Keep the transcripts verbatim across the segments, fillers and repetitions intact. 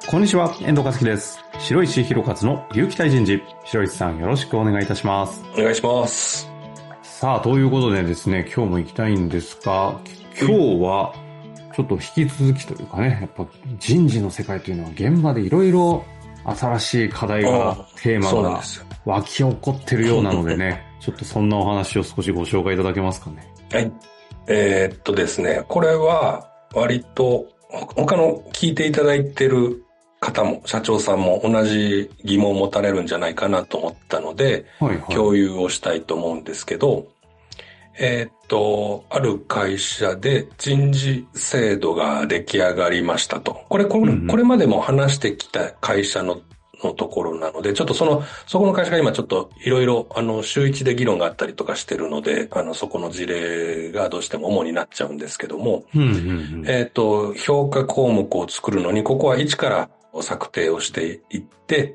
こんにちは、遠藤和樹です。白石弘勝の有機体人事。白石さん、よろしくお願いいたします。 お願いします。 さあ、ということでですね、今日も行きたいんですが、今日はちょっと引き続きというかね、やっぱ人事の世界というのは現場でいろいろ新しい課題が、テーマが湧き起こってるようなのでね、ちょっとそんなお話を少しご紹介いただけますかね。 はい。えー、っとですね、これは割と他の聞いていただいてる方も、社長さんも同じ疑問を持たれるんじゃないかなと思ったので、はいはい、共有をしたいと思うんですけど、えー、っと、ある会社で人事制度が出来上がりましたと。これ、これ、うんうん、これまでも話してきた会社ののところなので、ちょっとその、そこの会社が今ちょっといろいろ、あの、週一で議論があったりとかしてるので、あの、そこの事例がどうしても主になっちゃうんですけども、 うんうんうん、 えっと、評価項目を作るのに、ここは一から策定をしていって、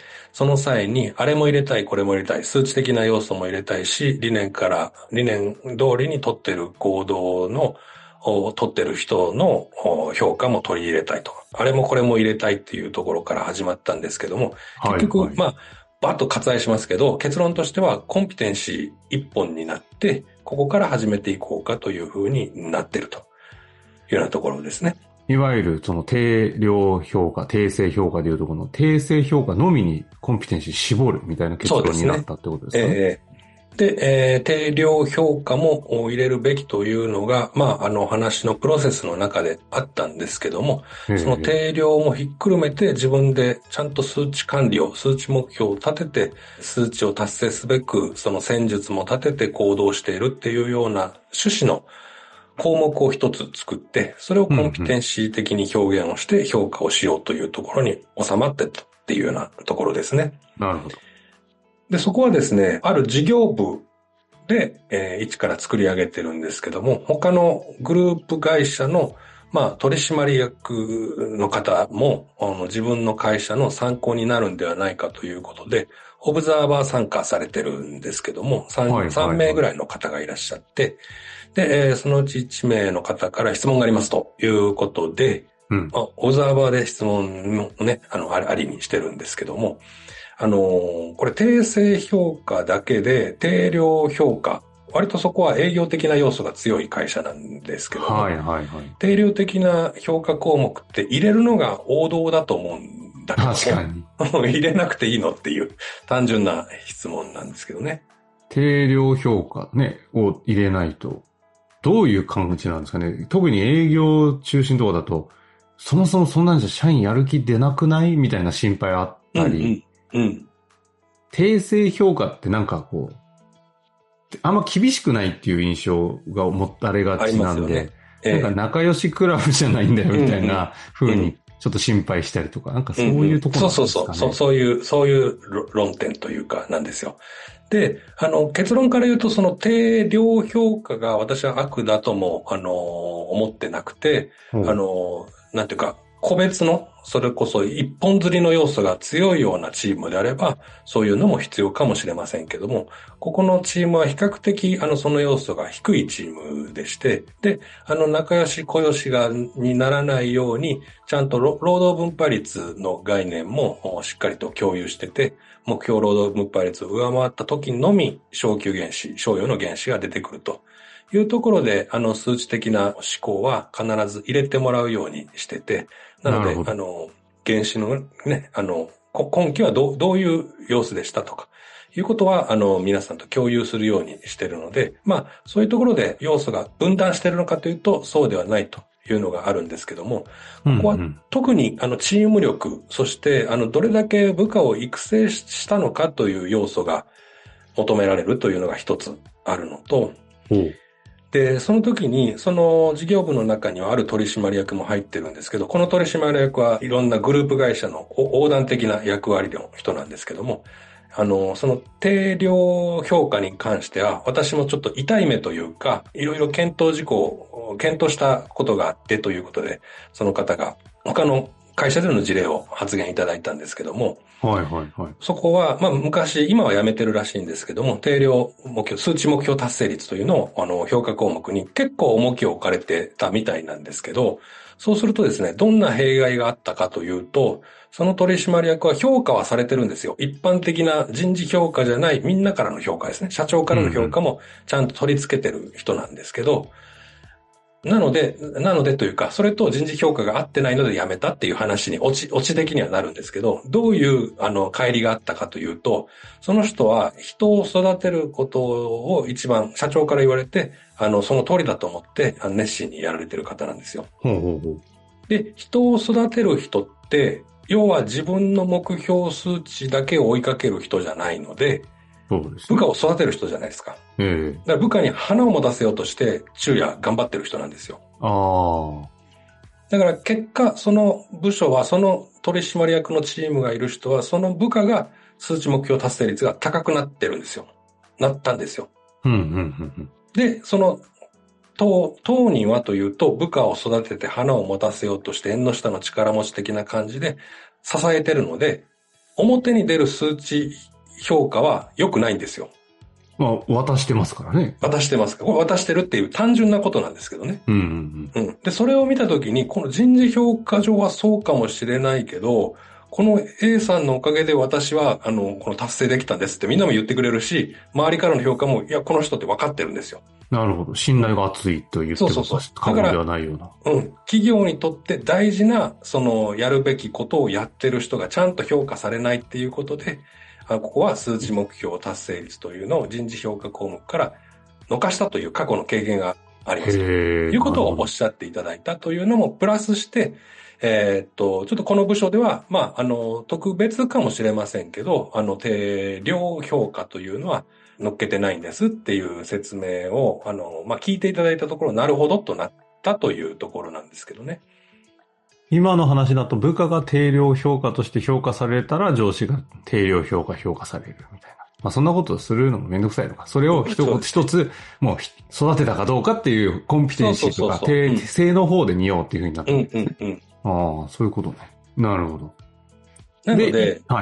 その際に、あれも入れたい、これも入れたい、数値的な要素も入れたいし、理念から、理念通りに取ってる行動の、取ってる人の評価も取り入れたいと。あれもこれも入れたいっていうところから始まったんですけども、結局、はいはい、まあ、バッと割愛しますけど、結論としてはコンピテンシー一本になって、ここから始めていこうかというふうになっているというようなところですね。 いわゆるその定量評価、定性評価でいうとこの定性評価のみにコンピテンシー絞るみたいな結論になったってことですかね。 えーで、えー、定量評価も入れるべきというのが、まあ、あの話のプロセスの中であったんですけども、その定量もひっくるめて自分でちゃんと数値管理を、数値目標を立てて、数値を達成すべく、その戦術も立てて行動しているっていうような趣旨の項目を一つ作って、それをコンピテンシー的に表現をして評価をしようというところに収まってったっていうようなところですね。 なるほど。 で、そこはですね、ある事業部で、えー、一から作り上げてるんですけども、他のグループ会社の、まあ、取締役の方も、あの、自分の会社の参考になるんではないかということで、オブザーバー参加されてるんですけども、3, はいはいはい、さん名ぐらいの方がいらっしゃって、で、えー、そのうちいち名の方から質問がありますということで、うん、オブザーバーで質問をね、あの、ありにしてるんですけども、あのー、これ定性評価だけで定量評価、割とそこは営業的な要素が強い会社なんですけども、 はいはいはい、 定量的な評価項目って入れるのが王道だと思うんだけども、 確かに入れなくていいのっていう単純な質問なんですけどね。 定量評価ね、を入れないと、どういう感じなんですかね。特に営業中心とかだと、そもそもそんなんじゃ社員やる気出なくないみたいな心配あったり、うんうんうん。 定性評価ってなんかこう、あんま厳しくないっていう印象が持たれがちなんで、ねええ、なんか仲良しクラブじゃないんだよみたいな風にちょっと心配したりとか、なんかそういうところなんですかね。 そうそうそう、そういう、そういう論点というかなんですよ。で、あの、結論から言うと、その定量評価が私は悪だとも、あの、思ってなくて、うん、あの、なんていうか、個別の、それこそ一本釣りの要素が強いようなチームであれば、そういうのも必要かもしれませんけども、ここのチームは比較的、あの、その要素が低いチームでして、で、あの、仲良し小良しが、にならないように、ちゃんと労働分配率の概念もしっかりと共有してて、目標労働分配率を上回った時のみ、昇給原資、賞与の原資が出てくるというところで、あの、数値的な思考は必ず入れてもらうようにしてて、なので、あの、原資のね、あの、今期はどう、どういう様子でしたとか、いうことは、あの、皆さんと共有するようにしているので、まあ、そういうところで要素が分断しているのかというと、そうではないというのがあるんですけども、ここは特に、あの、チーム力、そして、あの、どれだけ部下を育成したのかという要素が求められるというのが一つあるのと、 うんで、その時に、その事業部の中にはある取締役も入ってるんですけど、この取締役はいろんなグループ会社の横断的な役割の人なんですけども、あの、その定量評価に関しては、私もちょっと痛い目というか、いろいろ検討事項を検討したことがあってということで、その方が他の会社での事例を発言いただいたんですけども、 はいはいはい。 そこは、まあ昔、今はやめてるらしいんですけども、定量目標、数値目標達成率というのを、あの、評価項目に結構重きを置かれてたみたいなんですけど、そうするとですね、どんな弊害があったかというと、その取締役は評価はされてるんですよ。一般的な人事評価じゃないみんなからの評価ですね。社長からの評価もちゃんと取り付けてる人なんですけど、なので、なのでというか、それと人事評価が合ってないので辞めたっていう話に、落ち、落ち的にはなるんですけど、どういう、あの、乖離があったかというと、その人は人を育てることを一番、社長から言われて、あの、その通りだと思って、あの熱心にやられてる方なんですよ。 ほうほうほう。 で、人を育てる人って、要は自分の目標数値だけを追いかける人じゃないので、 そうですね。 部下を育てる人じゃないですか。 ええ。 だから部下に花を持たせようとして昼夜頑張ってる人なんですよ。 ああ。 だから結果、その部署は、その取締役のチームがいる人は、その部下が数値目標達成率が高くなってるんですよ。なったんですよ。 うんうんうんうん。 で、その当、当人はというと、部下を育てて花を持たせようとして縁の下の力持ち的な感じで支えてるので、表に出る数値評価は良くないんですよ。 まあ、渡してますからね。 渡してますか。これ渡してるっていう単純なことなんですけどね。 うんうんうん。で、それを見たときに、この人事評価上はそうかもしれないけど、この A さんのおかげで私は、あの、この達成できたんですってみんなも言ってくれるし、周りからの評価も、いや、この人って分かってるんですよ。 なるほど。信頼が厚いと言ってもそうそうそう過言ではないような。 うん。企業にとって大事な、その、やるべきことをやってる人がちゃんと評価されないっていうことで、あここは数値目標達成率というのを人事評価項目から逃したという過去の経験があります。ということをおっしゃっていただいたというのもプラスして、えー、っと、ちょっとこの部署では、まあ、あの、特別かもしれませんけど、あの、定量評価というのは乗っけてないんですっていう説明を、あの、まあ、聞いていただいたところ、なるほどとなったというところなんですけどね。 今の話だと部下が定量評価として評価されたら上司が定量評価評価されるみたいな。まあそんなことをするのもめんどくさいのか。それを一つ一つもう育てたかどうかっていうコンピテンシーとか定性の方で見ようっていうふうになってるんですね。うんうんうん、ああ、そういうことね。なるほど。 なので、 はい。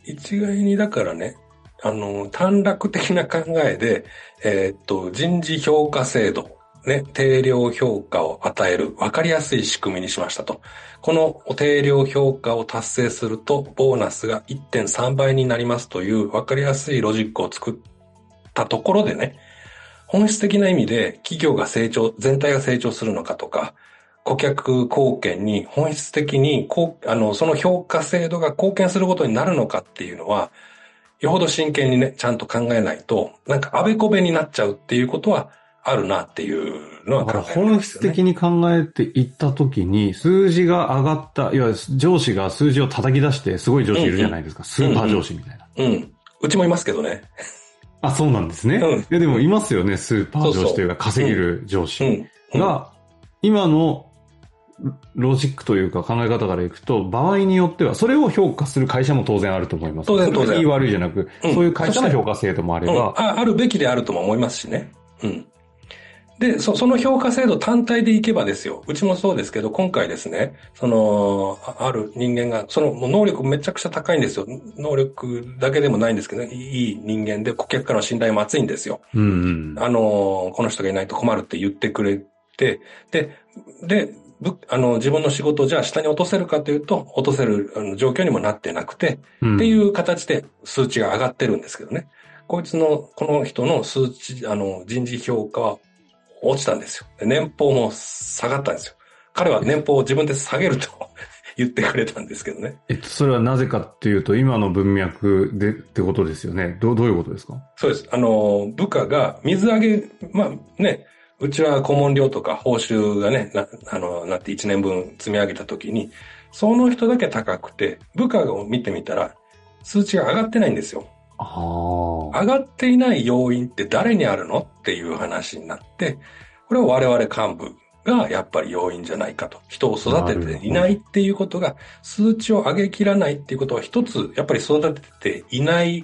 一概にだからね、あの、短絡的な考えで、えー、っと、人事評価制度、ね、定量評価を与える分かりやすい仕組みにしましたと。この定量評価を達成すると、ボーナスが いってんさん 倍になりますという分かりやすいロジックを作ったところでね、本質的な意味で企業が成長、全体が成長するのかとか、顧客貢献に本質的にこうあのその評価制度が貢献することになるのかっていうのは、よほど真剣にね、ちゃんと考えないと、なんかあべこべになっちゃうっていうことはあるなっていうのは考えられますよね。 本質的に考えていったときに、数字が上がった、いわゆる上司が数字を叩き出してすごい上司いるじゃないですか。うんうん、スーパー上司みたいな。 うん、うん。うちもいますけどね。 あ、そうなんですね。うん、いやでもいますよね、スーパー上司というか稼げる上司が、うんうん、今のロジックというか考え方からいくと、場合によっては、それを評価する会社も当然あると思います。 当然当然。 いい悪いじゃなく、うん、そういう会社の評価制度もあれば、うん、 あ。あるべきであるとも思いますしね。うん。で、そ、その評価制度単体でいけばですよ。うちもそうですけど、今回ですね、その、ある人間が、その能力めちゃくちゃ高いんですよ。能力だけでもないんですけど、ね、いい人間で顧客からの信頼も厚いんですよ。 うんうん、 あの、この人がいないと困るって言ってくれて、で、で、あの、自分の仕事をじゃあ下に落とせるかというと、落とせるあの状況にもなってなくて、うん、っていう形で数値が上がってるんですけどね。こいつの、この人の数値、あの、人事評価は落ちたんですよ。年俸も下がったんですよ。彼は年俸を自分で下げると言ってくれたんですけどね。 えっと、それはなぜかっていうと、今の文脈でってことですよね。どう、どういうことですか？ そうです。あの、部下が水揚げ、まあね、うちは顧問料とか報酬がね、な、あの、なっていちねんぶん積み上げたときに、その人だけ高くて、部下を見てみたら、数値が上がってないんですよ。 あ上がっていない要因って誰にあるのっていう話になって、これは我々幹部がやっぱり要因じゃないかと。人を育てていないっていうことが、数値を上げきらないっていうことは一つ、やっぱり育てていない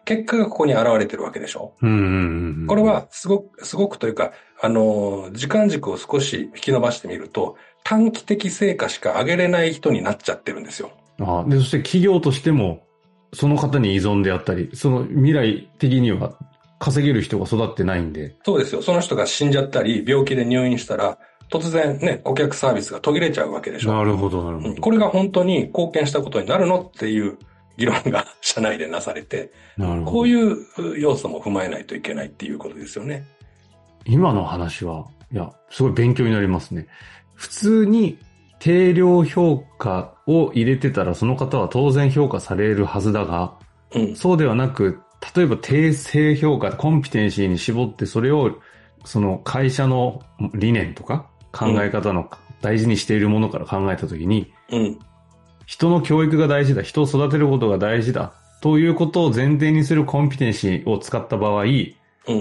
結果がここに現れてるわけでしょ。 うんうんうん、 これはすごく、すごくというか、あの、時間軸を少し引き伸ばしてみると、短期的成果しか上げれない人になっちゃってるんですよ。 ああ、で、そして企業としても、その方に依存であったり、その未来的には稼げる人が育ってないんで。 そうですよ。その人が死んじゃったり、病気で入院したら、突然ね、顧客サービスが途切れちゃうわけでしょ。 なるほど、なるほど、うん。 これが本当に貢献したことになるのっていう議論が社内でなされて、なるほど。こういう要素も踏まえないといけないっていうことですよね。 今の話は、いや、すごい勉強になりますね。普通に定量評価を入れてたらその方は当然評価されるはずだが、うん、そうではなく、例えば定性評価、コンピテンシーに絞ってそれをその会社の理念とか考え方の大事にしているものから考えたときに、うん、人の教育が大事だ、人を育てることが大事だということを前提にするコンピテンシーを使った場合、うん、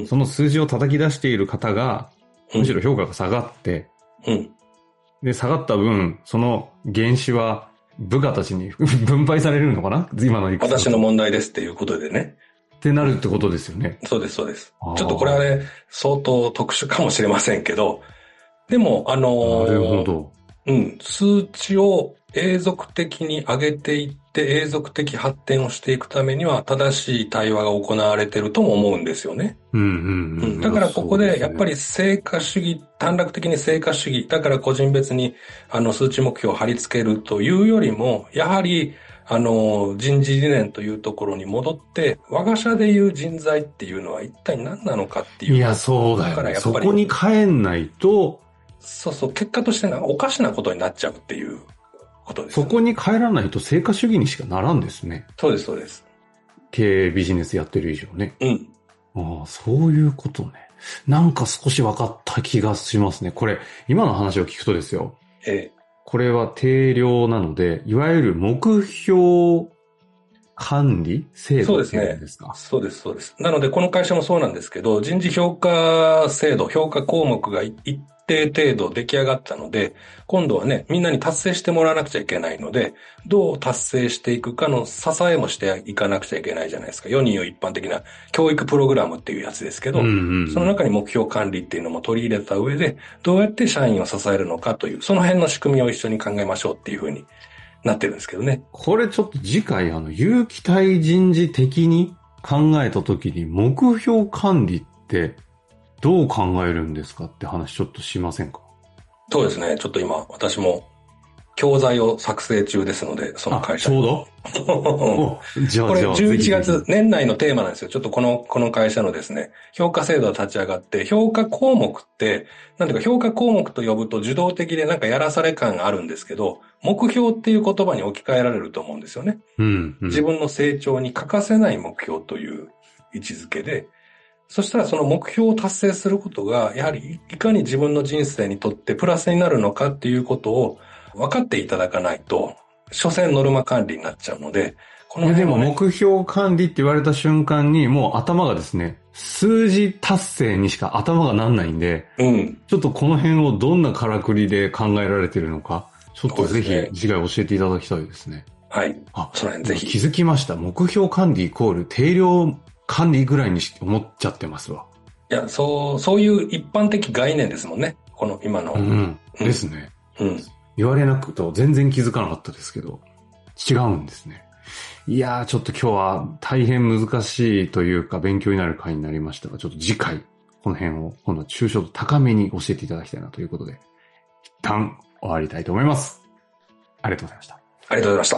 その数字を叩き出している方が、むしろ評価が下がって、うん、で、下がった分、その原資は部下たちに分配されるのかな今の理屈。 私の問題ですっていうことでね。 ってなるってことですよね。 そうです、そうです。ちょっとこれはね、相当特殊かもしれませんけど、でも、あのー、 なるほど。 うん、数値を永続的に上げていって永続的発展をしていくためには正しい対話が行われているとも思うんですよね。 うんうんうん、 だからここでやっぱり成果主義、短絡的に成果主義、だから個人別にあの数値目標を貼り付けるというよりも、やはりあの人事理念というところに戻って、我が社でいう人材っていうのは一体何なのかっていう。 いや、そうだよね。そこに変えないと、 そうそう、結果としておかしなことになっちゃうっていうことです、ね。 そこに変えらないと成果主義にしかならんですね。 そうです、そうです。 経営ビジネスやってる以上ね。 うん。 ああ、そういうことね。なんか少し分かった気がしますね。これ、今の話を聞くとですよ。 ええ。 これは定量なので、いわゆる目標管理制度っていうんですか？ そうですね。そうです、そうです。なので、この会社もそうなんですけど、人事評価制度、評価項目が一定程度出来上がったので、今度はね、みんなに達成してもらわなくちゃいけないので、どう達成していくかの支えもしていかなくちゃいけないじゃないですか。世に言う一般的な教育プログラムっていうやつですけど、うんうんうん、その中に目標管理っていうのも取り入れた上で、どうやって社員を支えるのかという、その辺の仕組みを一緒に考えましょうっていうふうになってるんですけどね。 これちょっと次回、あの、有機体人事的に考えたときに目標管理ってどう考えるんですかって話ちょっとしませんか？ そうですね。ちょっと今、私も教材を作成中ですので、その会社ちょうどじゃあ、これじゅういちがつ、年内のテーマなんですよ。ちょっとこの、この会社のですね、評価制度が立ち上がって、評価項目って、なんていうか評価項目と呼ぶと受動的でなんかやらされ感があるんですけど、目標っていう言葉に置き換えられると思うんですよね。 うんうん、 自分の成長に欠かせない目標という位置づけで、そしたらその目標を達成することが、やはりいかに自分の人生にとってプラスになるのかっていうことを分かっていただかないと、所詮ノルマ管理になっちゃうので、 この辺は、ね、でも目標管理って言われた瞬間にもう頭がですね、数字達成にしか頭がなんないんで、 うん、 ちょっとこの辺をどんなからくりで考えられているのか、ちょっとぜひ次回教えていただきたいですね。 はい。あ、その辺ぜひ。 気づきました。目標管理イコール定量管理ぐらいに思っちゃってますわ。 いや、そう、そういう一般的概念ですもんね。この今の。 うん。ですね。 うん。 言われなくと全然気づかなかったですけど、違うんですね。いやー、ちょっと今日は大変難しいというか勉強になる回になりましたが、ちょっと次回、この辺を今度は抽象度高めに教えていただきたいなということで、一旦終わりたいと思います。ありがとうございました。 ありがとうございました。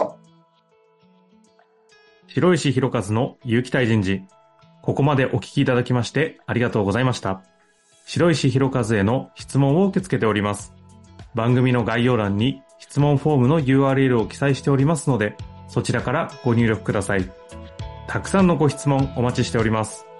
白石弘和の有機体人事。ここまでお聞きいただきましてありがとうございました。白石弘和への質問を受け付けております。番組の概要欄に質問フォームの ユーアールエル を記載しておりますので、そちらからご入力ください。たくさんのご質問お待ちしております。